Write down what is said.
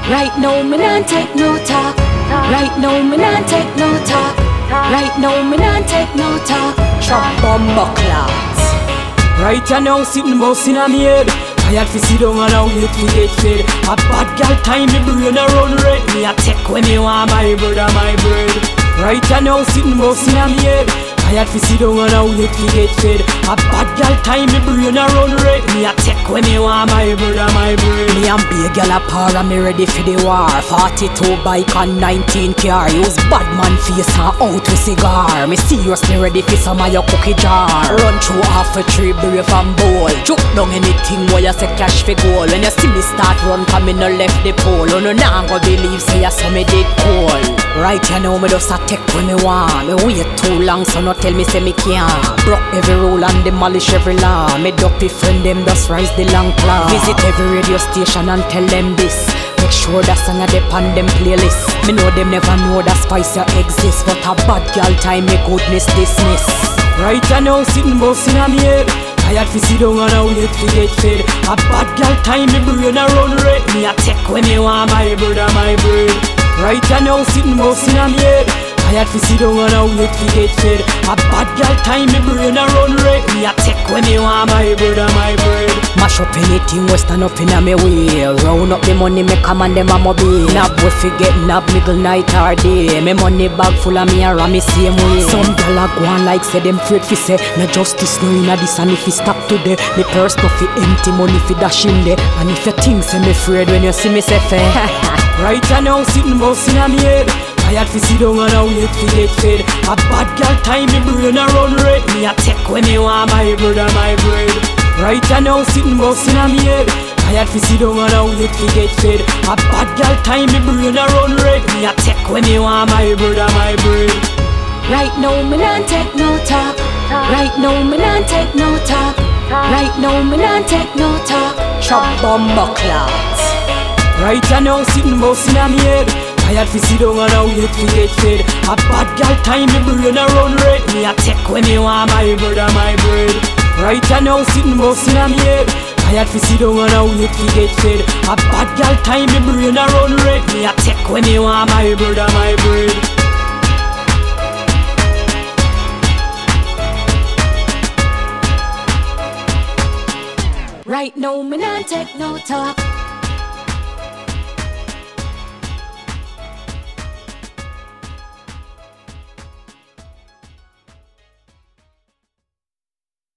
Right now, me not take no talk. Right now, me not take no talk. Right now, me not take no talk. Chop bomba clots. Right now, sitting boss in a me head. I had to sit down and I wait to get fed. A bad girl time me brain a run red. Me a take when me want my brother my bread. Right now, sitting boss in a me head. I had to sit down and I wait to get fed. A bad girl time me brain a run red. Me a take when me want my brother my bread. Me and big girl a par and me ready for the war. 42 bike and 19 car. Use bad man face and out with cigar. Me seriously ready for some of your cookie jar. Run through half a tree, brave and bold. Joke down anything where you say cash for gold. When you see me start run, come me no left the pole. Oh no, nah go believe say you saw me dead cold. Right you know me just a take when me want. Me wait too long so no tell me say me can't. Broke every rule and demolish every law. Me dopey friend them just rise the long claw. Visit every radio station and tell them this. Make sure that song a dip on them playlist. Me know them never know that spice exists, but a bad girl time me goodness dismiss. Right now sitting boss in a me head. I had to sit down and I wait to get fed. A bad girl time me brain a run red. Me a take when me want my brother my bread. Right now sitting boss in a me head. I had to sit down and I wait to get fed. A bad girl time me brain a run red. Me a take when me want my brother my bread. Mash up anything we stand up in a me way. Round up the money me come and them a mobile. Nab we forget nab middle night or day. Me money bag full of me and ram me same way. Some gal a go on like say them afraid fi say no justice no inna this, and if you stop today me purse no fi empty, money fi dash in there. And if you think say me afraid when you see me say fair. Right now sitting boss in a me head. I had to sit down and I wait to get fed. A bad girl time me brain a run red. Me a take when me want my brother my bread. Right now sitting boss in a me head. I had to sit down and I wait to get fed. A bad girl time me brain a run red. Me a take when me want my brother my bread. Right now me not take no talk. Right now me not take no talk. Right now me not take no talk. Chop bomba clots. Right now sitting boss in a me head. I had to sit down and I wait to get fed. A bad girl time me brain a run red. Me a take when me want my brother my bread. Right now sitting boss in a me head. I had to sit down and I wait to get fed. A bad girl time me brain a run red. Me a take when me want my brother my bread. Right now me not take no talk.